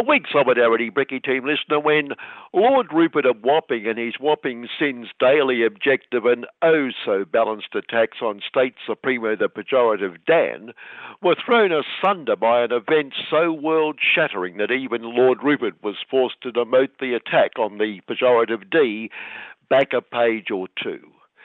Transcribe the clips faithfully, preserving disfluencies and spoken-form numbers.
A weak solidarity, Bricky team listener, when Lord Rupert of Wapping and his Wapping Sins daily objective and oh so balanced attacks on State Supremo the pejorative Dan were thrown asunder by an event so world-shattering that even Lord Rupert was forced to demote the attack on the pejorative D back a page or two.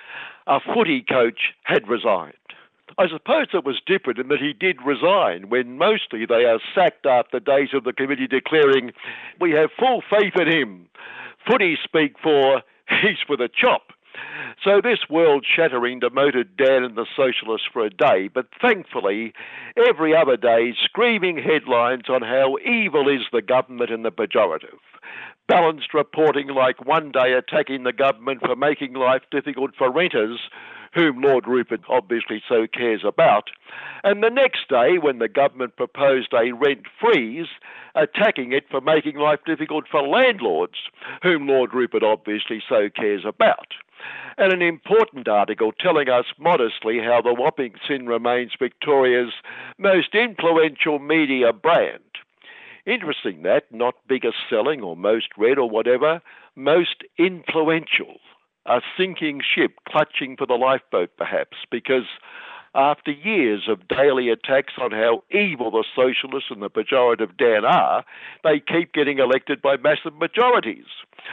A footy coach had resigned. I suppose it was different in that he did resign when mostly they are sacked after days of the committee declaring, "We have full faith in him." Footy speak for, "He's for the chop." So this world-shattering demoted Dan and the Socialists for a day, but thankfully every other day screaming headlines on how evil is the government and the pejorative. Balanced reporting like one day attacking the government for making life difficult for renters, whom Lord Rupert obviously so cares about, and the next day, when the government proposed a rent freeze, attacking it for making life difficult for landlords, whom Lord Rupert obviously so cares about. And an important article telling us modestly how the Wapping Sin remains Victoria's most influential media brand. Interesting that, not biggest selling or most read or whatever, most influential. A sinking ship clutching for the lifeboat, perhaps, because after years of daily attacks on how evil the Socialists and the pejorative Dan are, they keep getting elected by massive majorities.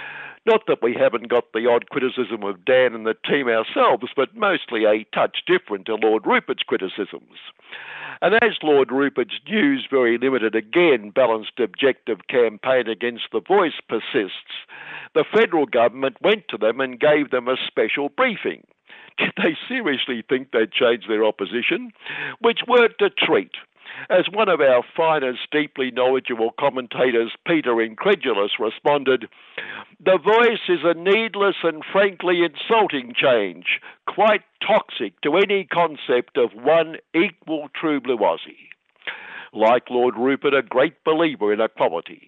Not that we haven't got the odd criticism of Dan and the team ourselves, but mostly a touch different to Lord Rupert's criticisms. And as Lord Rupert's news, very limited again, balanced objective campaign against The Voice persists, the federal government went to them and gave them a special briefing. Did they seriously think they'd change their opposition? Which worked a treat. As one of our finest, deeply knowledgeable commentators, Peter Incredulous, responded, "The Voice is a needless and frankly insulting change, quite toxic to any concept of one equal true blue Aussie." Like Lord Rupert, a great believer in equality.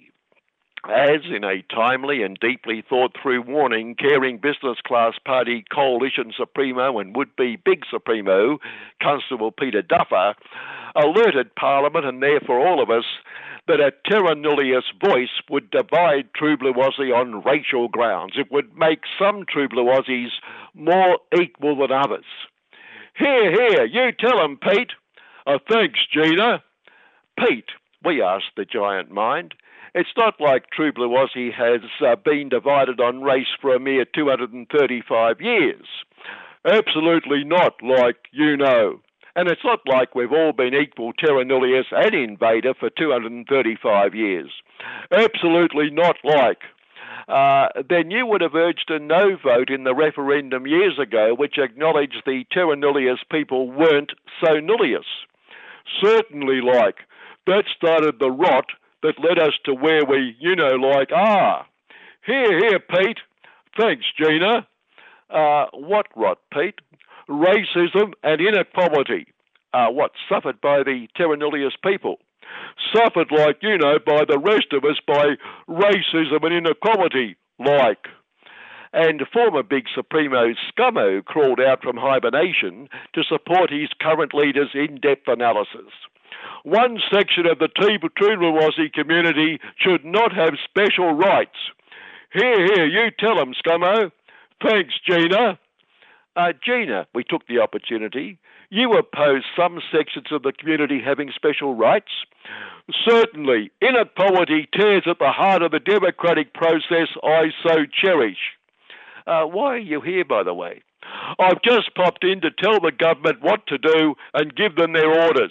As in a timely and deeply thought-through warning, caring business class party coalition supremo and would-be big supremo, Constable Peter Duffer, alerted Parliament and therefore all of us that a terra nullius voice would divide True Blue Aussie on racial grounds. It would make some True Blue Aussies more equal than others. "Here, here, you tell 'em, Pete." "Oh, thanks, Gina." "Pete," we asked the giant mind, "it's not like True Blue Aussie has uh, been divided on race for a mere two hundred thirty-five years. "Absolutely not, like you know. And it's not like we've all been equal terra nullius and invader for two hundred thirty-five years. "Absolutely not like. Uh, then you would have urged a no vote in the referendum years ago which acknowledged the terra nullius people weren't so nullius. "Certainly like. That started the rot that led us to where we, you know, like, are." "Here, here, Pete." "Thanks, Gina." Uh, what rot, Pete?" "Racism and inequality." Uh, what, suffered by the terra nullius people? "Suffered, like, you know, by the rest of us by racism and inequality, like." And former Big Supremo Scummo crawled out from hibernation to support his current leader's in-depth analysis. "One section of the True Blue Aussie community should not have special rights." "Here, here, you tell 'em, Scummo." "Thanks, Gina." Uh, Gina, we took the opportunity. "You oppose some sections of the community having special rights?" "Certainly. Inequality tears at the heart of the democratic process I so cherish." Uh, why are you here, by the way? "I've just popped in to tell the government what to do and give them their orders."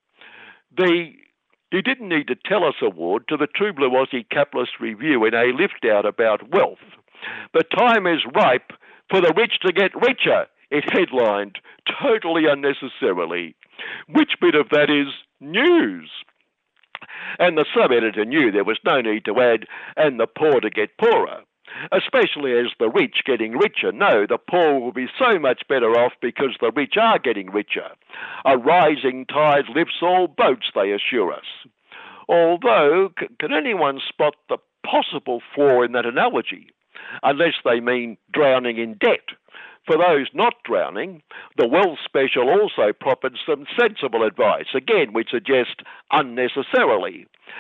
The You didn't need to tell us award to the True Blue Aussie Capitalist Review in a lift-out about wealth. "The time is ripe for the rich to get richer," it headlined, totally unnecessarily. Which bit of that is news? And the sub-editor knew there was no need to add, "and the poor to get poorer." Especially as the rich getting richer. No, the poor will be so much better off because the rich are getting richer. A rising tide lifts all boats, they assure us. Although, c- can anyone spot the possible flaw in that analogy? Unless they mean drowning in debt. For those not drowning, the Wealth Special also proffered some sensible advice, again, we suggest unnecessarily.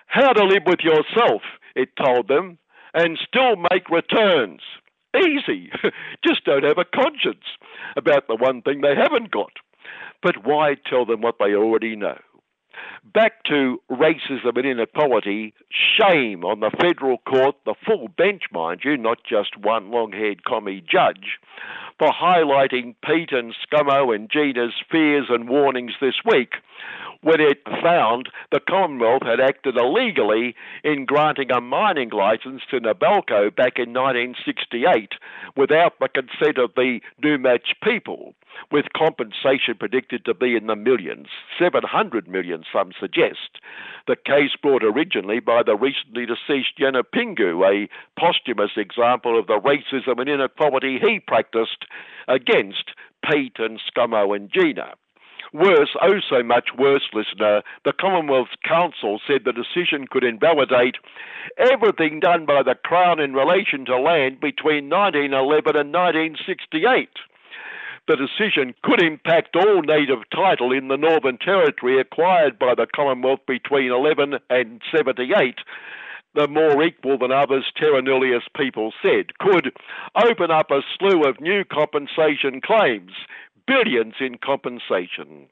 How to live with yourself, it told them, and still make returns. Easy. Just don't have a conscience about the one thing they haven't got. But why tell them what they already know? Back to racism and inequality, shame on the federal court, the full bench, mind you, not just one long-haired commie judge, for highlighting Pete and Scummo and Gina's fears and warnings this week when it found the Commonwealth had acted illegally in granting a mining licence to Nabalco back in nineteen sixty-eight without the consent of the Newmatch people, with compensation predicted to be in the millions, seven hundred million some suggest. The case brought originally by the recently deceased Yanapingu, a posthumous example of the racism and inequality he practiced against Pete and Scummo and Gina. Worse, oh so much worse, listener, the Commonwealth's Council said the decision could invalidate everything done by the Crown in relation to land between nineteen eleven and nineteen sixty-eight. The decision could impact all native title in the Northern Territory acquired by the Commonwealth between eleven and seventy-eight. The more equal than others terra nullius people said, could open up a slew of new compensation claims, billions in compensation.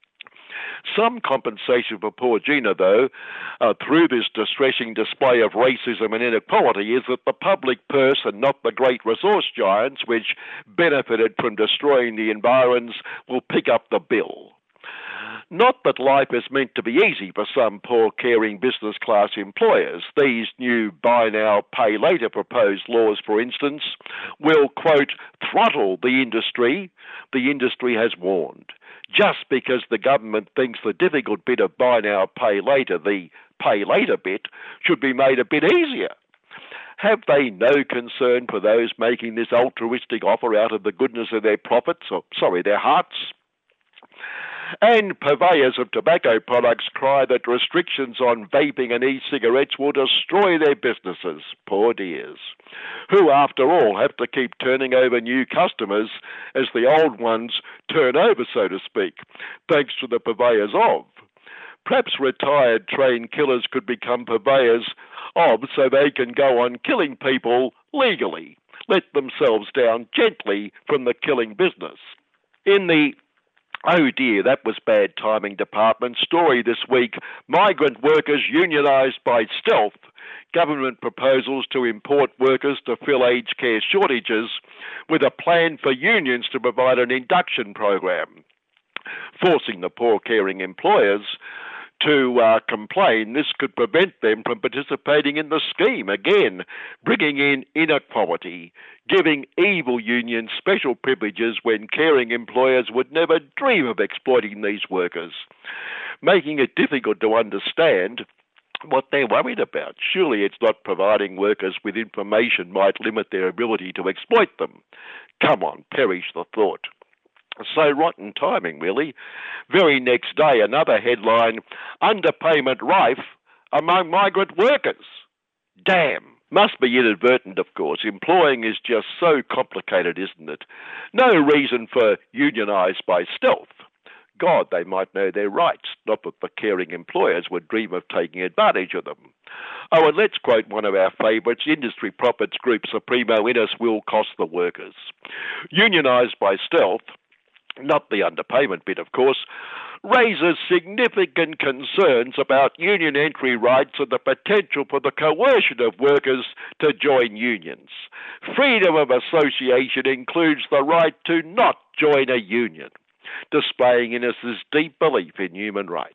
Some compensation for poor Gina, though, uh, through this distressing display of racism and inequality, is that the public purse and not the great resource giants, which benefited from destroying the environs, will pick up the bill. Not that life is meant to be easy for some poor, caring business-class employers. These new buy now, pay later proposed laws, for instance, will, quote, throttle the industry. The industry has warned. Just because the government thinks the difficult bit of buy now, pay later, the pay later bit, should be made a bit easier. Have they no concern for those making this altruistic offer out of the goodness of their profits, or, sorry, their hearts? And purveyors of tobacco products cry that restrictions on vaping and e-cigarettes will destroy their businesses, poor dears, who, after all, have to keep turning over new customers as the old ones turn over, so to speak, thanks to the purveyors of. Perhaps retired trained killers could become purveyors of so they can go on killing people legally, let themselves down gently from the killing business. In the oh dear, that was bad timing department story this week, migrant workers unionised by stealth, government proposals to import workers to fill aged care shortages with a plan for unions to provide an induction program, forcing the poor caring employers to uh, complain. This could prevent them from participating in the scheme, again, bringing in inequality, giving evil unions special privileges when caring employers would never dream of exploiting these workers, making it difficult to understand what they're worried about. Surely it's not providing workers with information might limit their ability to exploit them. Come on, perish the thought. So rotten timing, really. Very next day, another headline, underpayment rife among migrant workers. Damn. Must be inadvertent, of course. Employing is just so complicated, isn't it? No reason for unionised by stealth. God, they might know their rights, not that the caring employers would dream of taking advantage of them. Oh, and let's quote one of our favourites, Industry Profits Group Supremo Innes will cost the workers. Unionised by stealth, not the underpayment bit, of course, raises significant concerns about union entry rights and the potential for the coercion of workers to join unions. Freedom of association includes the right to not join a union, displaying Innes's deep belief in human rights.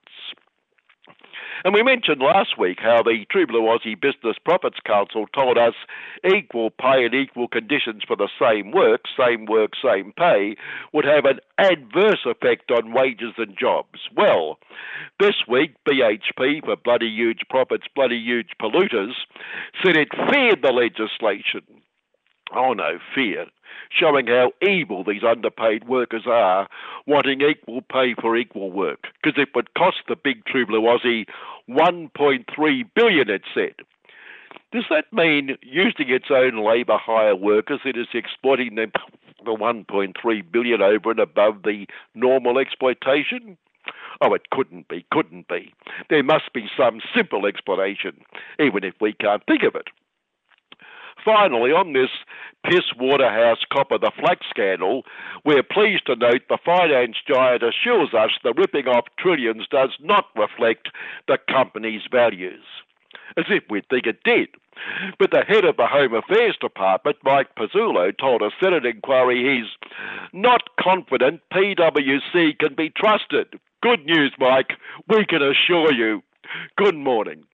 And we mentioned last week how the True Blue Aussie Business Profits Council told us equal pay and equal conditions for the same work, same work, same pay, would have an adverse effect on wages and jobs. Well, this week, B H P, for bloody huge profits, bloody huge polluters, said it feared the legislation. Oh no, fear. Showing how evil these underpaid workers are, wanting equal pay for equal work, because it would cost the big True Blue Aussie one point three billion dollars, it said. Does that mean using its own labour hire workers, it is exploiting them for one point three billion dollars over and above the normal exploitation? Oh, it couldn't be, couldn't be. There must be some simple explanation, even if we can't think of it. Finally, on this piss Waterhouse copper the flax scandal, we're pleased to note the finance giant assures us the ripping off trillions does not reflect the company's values. As if we'd think it did. But the head of the Home Affairs Department, Mike Pizzullo, told a Senate inquiry he's not confident P W C can be trusted. Good news, Mike. We can assure you. Good morning.